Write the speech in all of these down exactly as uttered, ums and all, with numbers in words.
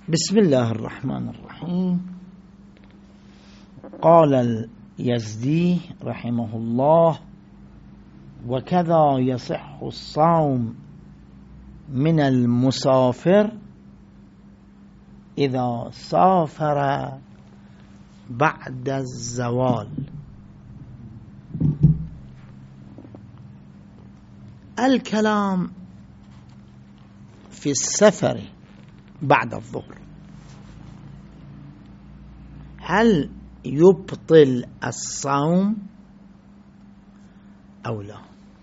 بسم الله الرحمن الرحيم. قال اليزدي رحمه الله: وكذا يصح الصوم من المسافر إذا سافر بعد الزوال. الكلام في السفر بعد الظهر، هل يبطل الصوم أو لا؟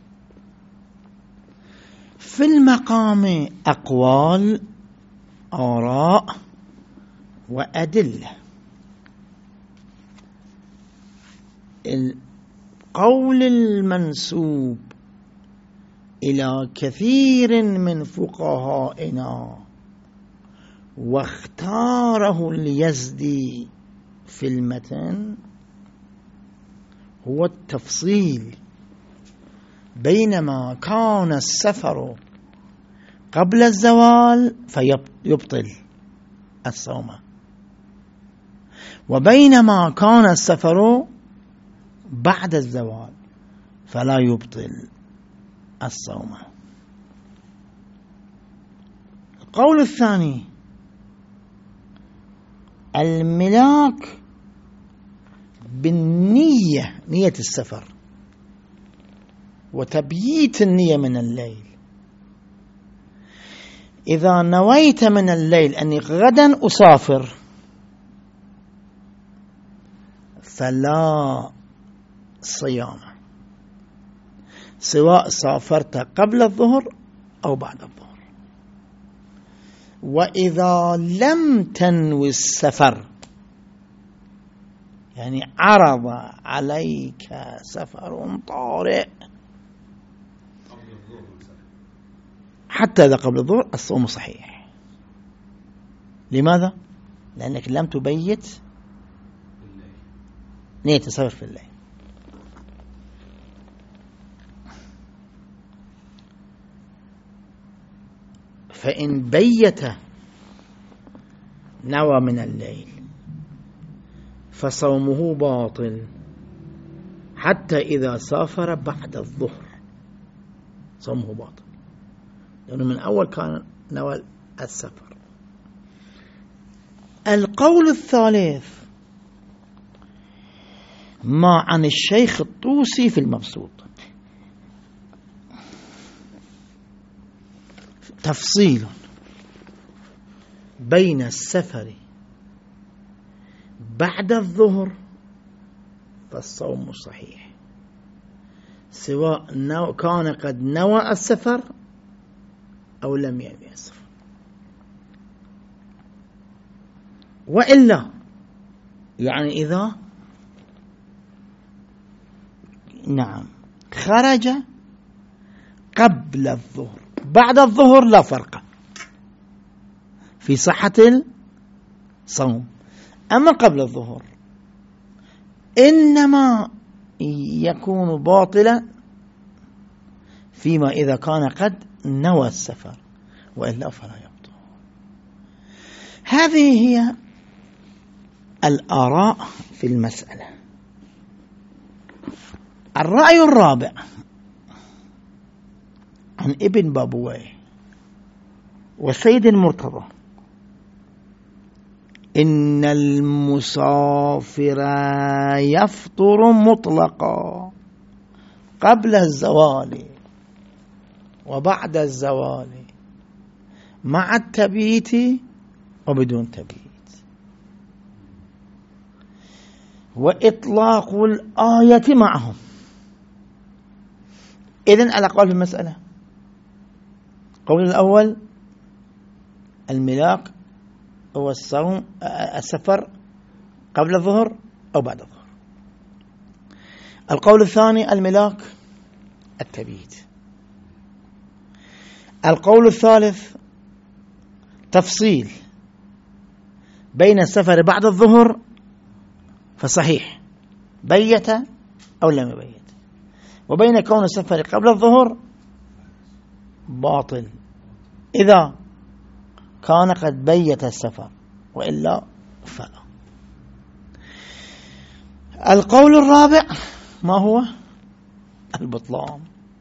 في المقام أقوال، آراء وأدلة. القول المنسوب إلى كثير من فقهائنا واختاره اليزدي في المتن هو التفصيل بينما كان السفر قبل الزوال فيبطل الصوم، وبينما كان السفر بعد الزوال فلا يبطل الصوم. القول الثاني: الملاك بالنية، نية السفر وتبييت النية من الليل. إذا نويت من الليل أني غدا أسافر فلا صيام، سواء سافرت قبل الظهر أو بعد الظهر. وإذا لم تنوي السفر، يعني عرض عليك سفر طارئ حتى إذا قبل الظهر، الصوم صحيح. لماذا؟ لأنك لم تبيت نية السفر في الليل. فإن بيت نوى من الليل فصومه باطل حتى إذا سافر بعد الظهر، صومه باطل لأنه من أول كان نوى السفر. القول الثالث ما عن الشيخ الطوسي في المبسوط، تفصيل بين السفر بعد الظهر فالصوم صحيح، سواء كان قد نوى السفر أو لم ينوي السفر. وإلا يعني إذا نعم خرج قبل الظهر بعد الظهر لا فرق في صحة الصوم، أما قبل الظهر إنما يكون باطلا فيما إذا كان قد نوى السفر، وإلا فلا يبطل. هذه هي الآراء في المسألة. الرأي الرابع عن ابن بابويه وسيد المرتضى: إن المسافر يفطر مطلقا قبل الزوال وبعد الزوال مع التبييت وبدون تبييت. وإطلاق الآية معهم. إذن الأقوال في المسألة: القول الأول الملاك هو الصوم السفر قبل الظهر أو بعد الظهر. القول الثاني الملاك التبييت. القول الثالث تفصيل بين السفر بعد الظهر فصحيح بيت أو لم يبيت، وبين كون السفر قبل الظهر باطل إذا كان قد بيت السفر، وإلا فلا. القول الرابع ما هو؟ البطلان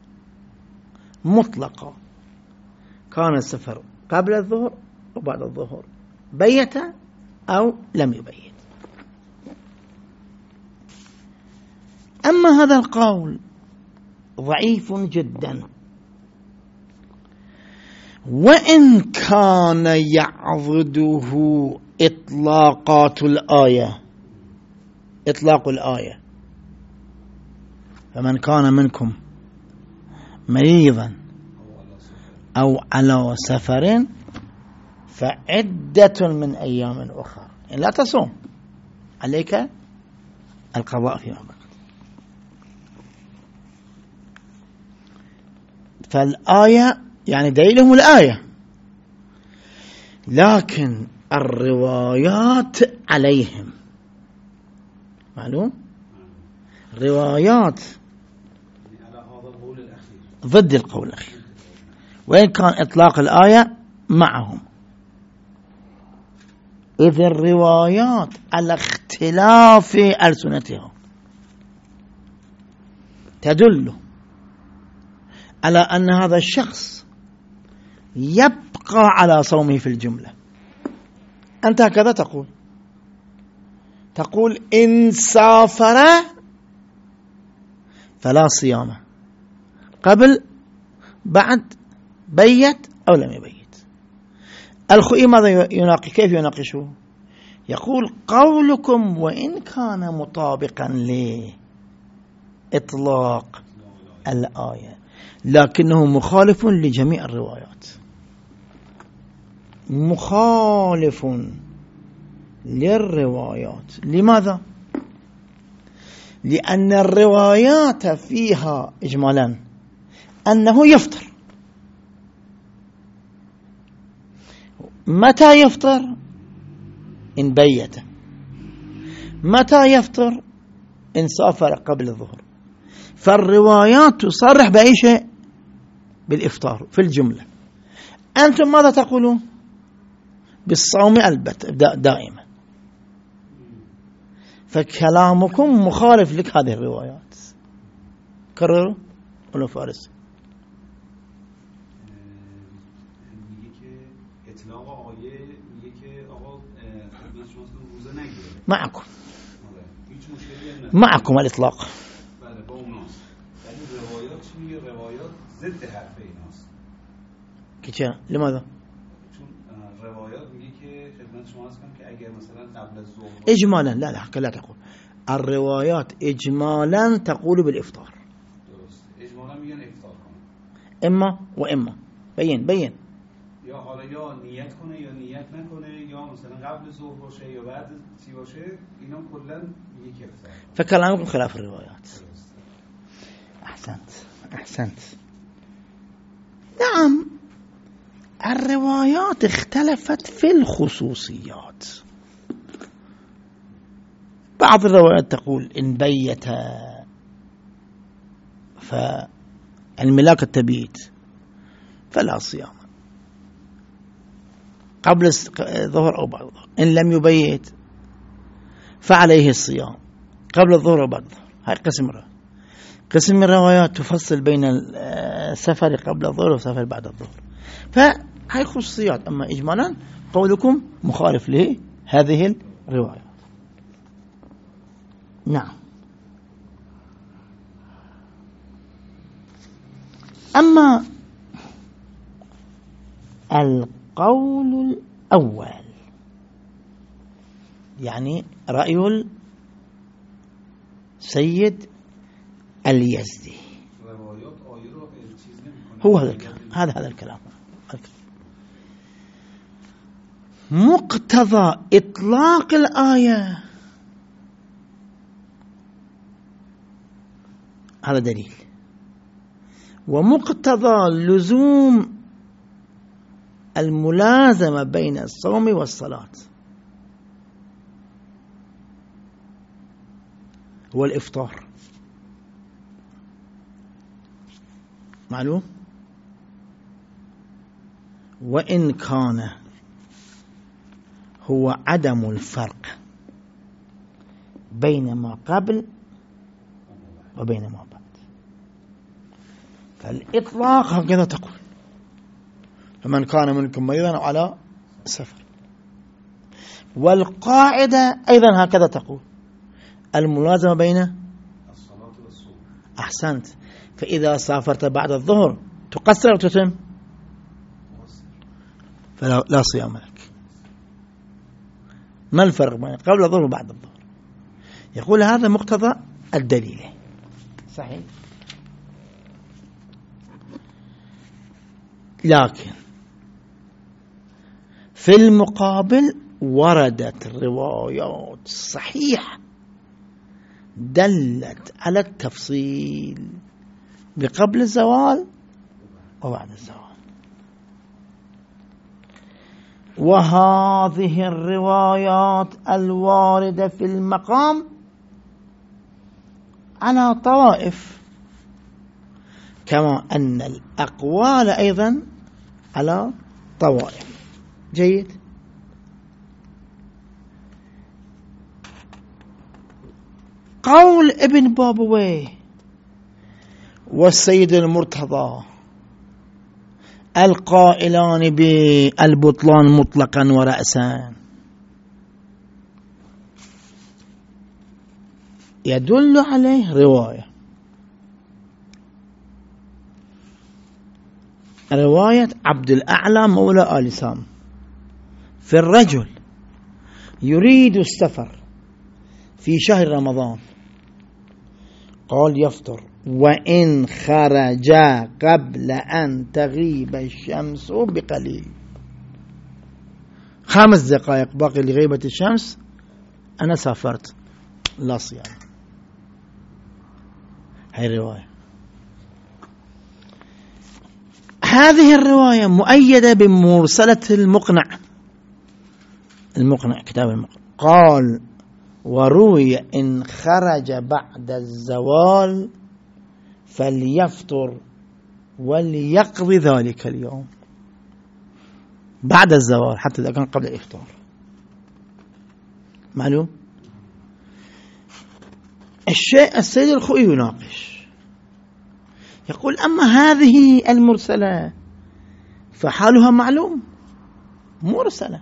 مطلقا، كان السفر قبل الظهر وبعد الظهر، بيت أو لم يبيت. أما هذا القول ضعيف جدا، وإن كان يعضده إطلاقات الآية، إطلاق الآية: فمن كان منكم مريضا أو على سفر فعدة من أيام أخرى، إن لا تصوم عليك القضاء فيما بقي. فالآية يعني دليلهم الآية، لكن الروايات عليهم. معلوم؟ روايات ضد القول الأخير، وإن كان إطلاق الآية معهم، إذ الروايات على اختلاف ألسنتها تدل على أن هذا الشخص يبقى على صومه في الجملة. أنت هكذا تقول، تقول إن سافر فلا صيام، قبل بعد بيت أو لم يبيت. الخوئي ماذا يناقش؟ كيف يناقشه؟ يقول قولكم وإن كان مطابقا لإطلاق الآية لكنه مخالف لجميع الروايات، مخالف للروايات. لماذا؟ لأن الروايات فيها إجمالا أنه يفطر. متى يفطر؟ إن بيت. متى يفطر؟ إن سافر قبل الظهر. فالروايات تصرح بأي شيء؟ بالإفطار في الجملة. أنتم ماذا تقولون؟ بالصوم البت دائما. فكلامكم مخالف لك هذه الروايات. كرروا ولا فارس؟ معكم معكم الإطلاق. كيف؟ لماذا؟ إجمالا لا لا لا تقول الروايات إجمالا تقول بالإفطار. إما وإما. بين بين یا حالا یا نیت کنه یا نیت نکنه یا مثلا قبل ظهر باشه یا بعد چی باشه، اینا کلا یک افطار. فكلامكم خلاف الروايات. أحسنت أحسنت. نعم الروايات اختلفت في الخصوصيات. بعض الروايات تقول إن بيت فالملاك التبيت فلا صيام قبل الظهر أو بعد الظهر، إن لم يبيت فعليه الصيام قبل الظهر أو بعد الظهر. هاي قسم الروايات. قسم الروايات تفصل بين السفر قبل الظهر والسفر بعد الظهر. فهاي خصوصيات. أما إجمالا قولكم مخالف لهذه الروايات. نعم. أما القول الأول يعني رأي السيد اليزدي هو هذا الكلام. هذا هذا الكلام مقتضى إطلاق الآية هذا دليل، ومقتضى لزوم الملازمة بين الصوم والصلاة هو الإفطار. معلوم؟ وإن كان هو عدم الفرق بين ما قبل وبين ما بعد. فالإطلاق هكذا تقول: فمن كان منكم مريضا أو على سفر. والقاعدة أيضا هكذا تقول: الملازمة بين الصلاة والصوم. أحسنت. فإذا سافرت بعد الظهر تقصر أو تتم؟ فلا لا صيام لك. ما الفرق بين قبل الظهر وبعد الظهر؟ يقول هذا مقتضى الدليل. صحيح. لكن في المقابل وردت روايات صحيحة دلت على التفصيل بقبل الزوال وبعد الزوال. وهذه الروايات الواردة في المقام على طوائف، كما أن الأقوال أيضا على طوائف. جيد. قول ابن بابويه والسيد المرتضى القائلان بالبطلان مطلقا ورأسا يدل عليه رواية رواية عبد الأعلى مولى آل سام في الرجل يريد السفر في شهر رمضان، قال يفطر وإن خرج قبل أن تغيب الشمس بقليل. خمس دقائق باقي لغيبة الشمس أنا سافرت، لا صيام. هاي الرواية. هذه الرواية مؤيدة بمرسلة المقنع المقنع كتاب المقنع، قال: وروي إن خرج بعد الزوال فليفطر وليقضي ذلك اليوم. بعد الزوال حتى إذا كان قبل الإفطار. معلوم؟ الشيء السيد الخوئي يناقش، يقول: أما هذه المرسلة فحالها معلوم، مرسلة،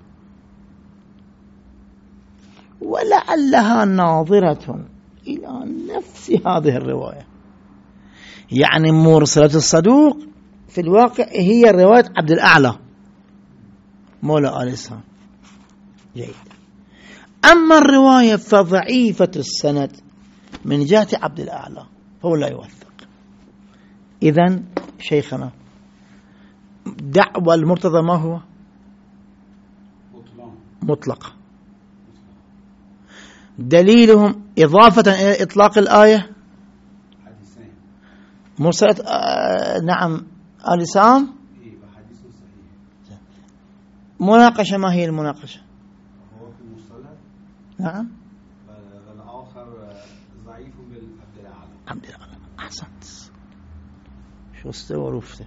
ولعلها ناظرة إلى نفس هذه الرواية. يعني مرسلة الصدوق في الواقع هي رواية عبد الأعلى مولى آل سام. جيد. أما الرواية فضعيفة السند من جهة عبد الأعلى فهو لا يوثق. إذن شيخنا دعوى المرتضى ما هو؟ مطلق. دليلهم إضافة إلى إطلاق الآية مرسلة آه نعم آل سام. مناقشة. ما هي المناقشة؟ هو في المرسلة نعم والآخر ضعيف بالعبد الأعلى. عبد الأعلى. أحسنت. شو استوى رفته.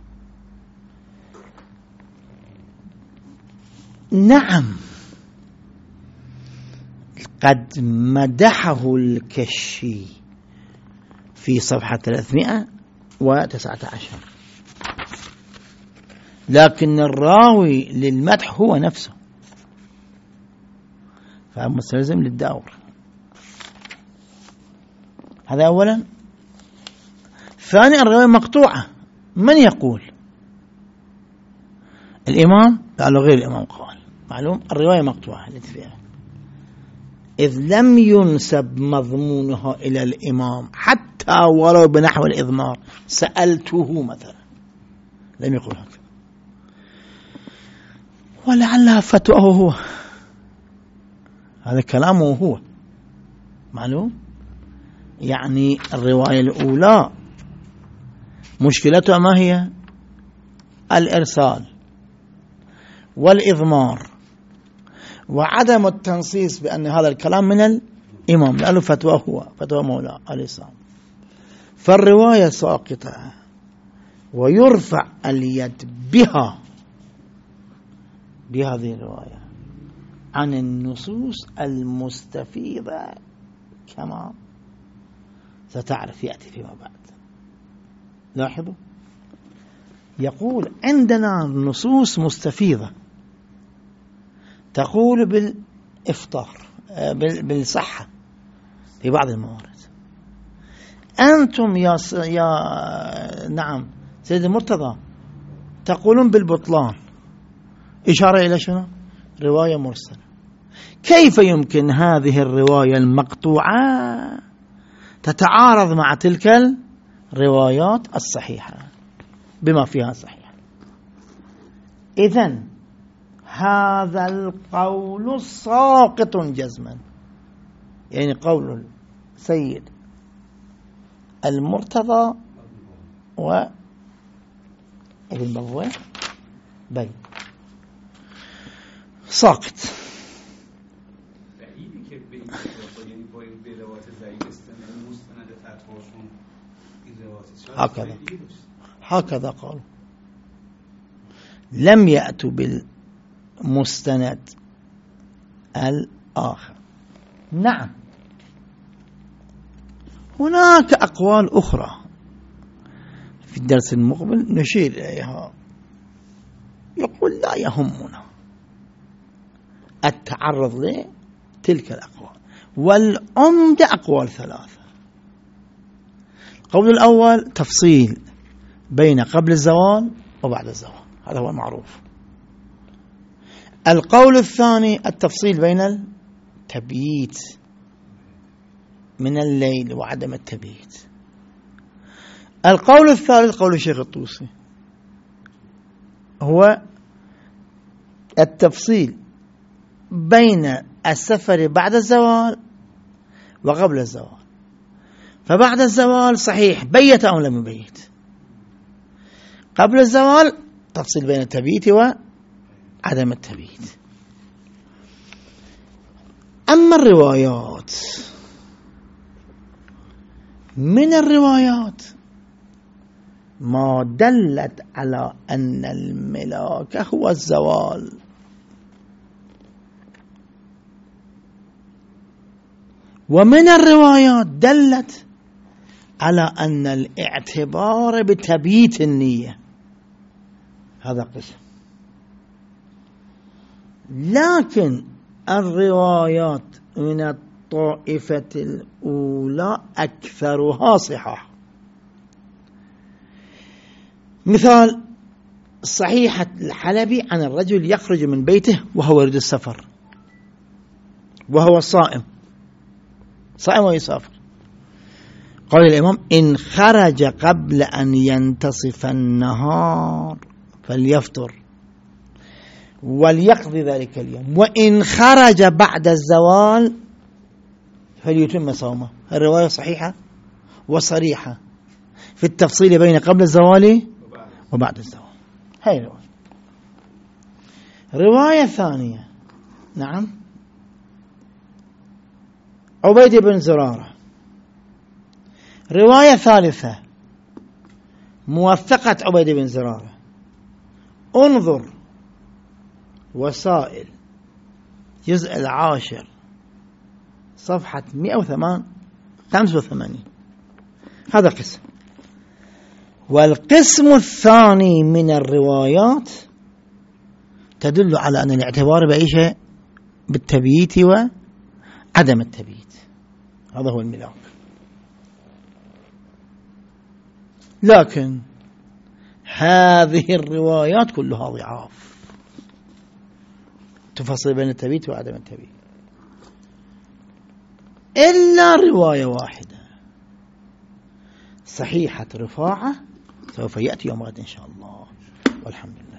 نعم قد مدحه الكشي في صفحة ثلاثمائة وتسعة عشر، لكن الراوي للمدح هو نفسه، فمستلزم للدور. هذا أولا. ثانيا الرواية مقطوعة. من يقول؟ الإمام؟ لا، غير الإمام قال. معلوم. الرواية مقطوعة التي فيها، إذ لم ينسب مضمونها إلى الإمام حتى ولو بنحو الإضمار. سألته مثلا، لم يقل هكذا. ولعلها فتواه هو، هذا كلامه هو. معلوم. يعني الرواية الأولى مشكلتها ما هي؟ الإرسال والإضمار وعدم التنصيص بأن هذا الكلام من الإمام، لأنه فتوى هو، فتوى مولى عليه السلام. فالرواية ساقطة ويرفع اليد بها بهذه الرواية عن النصوص المستفيضة كما ستعرف يأتي فيما بعد. لاحظوا، يقول عندنا نصوص مستفيضة تقول بالإفطار بالصحة في بعض الموارد. أنتم يا, س... يا نعم سيد المرتضى تقولون بالبطلان، إشارة إلى شنو؟ رواية مرسلة. كيف يمكن هذه الرواية المقطوعة تتعارض مع تلك الروايات الصحيحة بما فيها صحيح؟ إذن هذا القول ساقط جزما، يعني قول سيد المرتضى وابن بطوة بي ساقط. هكذا هكذا قالوا، لم يأتوا بالمستند الآخر. نعم هناك أقوال أخرى في الدرس المقبل نشير إليها. يقول لا يهمنا التعرض لتلك الأقوال، والعمدة أقوال ثلاثة. القول الأول تفصيل بين قبل الزوال وبعد الزوال، هذا هو المعروف. القول الثاني التفصيل بين التبييت من الليل وعدم التبييت. القول الثالث قول الشيخ الطوسي هو التفصيل بين السفر بعد الزوال وقبل الزوال. فبعد الزوال صحيح بيت أو لم يبيت، قبل الزوال تفصيل بين التبييت وعدم التبييت. أما الروايات، من الروايات ما دلت على أن الملاك هو الزوال، ومن الروايات دلت على أن الاعتبار بتبييت النية، هذا قسم. لكن الروايات من الطائفة الأولى أكثرها صحة. مثال صحيحة الحلبي عن الرجل يخرج من بيته وهو يريد السفر وهو صائم صائم ويسافر. قال الإمام إن خرج قبل أن ينتصف النهار فليفطر وليقضي ذلك اليوم، وإن خرج بعد الزوال فليتم صومه. الرواية صحيحة وصريحة في التفصيل بين قبل الزوال وبعد الزوال. هاي رواية. رواية ثانية نعم عبيد بن زرارة. رواية ثالثة موثقة عبيد بن زرارة. انظر وسائل جزء العاشر صفحة مئة وخمسة وثمانين. هذا قسم. والقسم الثاني من الروايات تدل على أن الاعتبار بأي شيء بالتبييت وعدم التبييت، هذا هو الملاك. لكن هذه الروايات كلها ضعاف، تفصل بين التبييت وعدم التبييت، إلا رواية واحدة صحيحة رفاعة سوف يأتي يوم غد إن شاء الله، والحمد لله.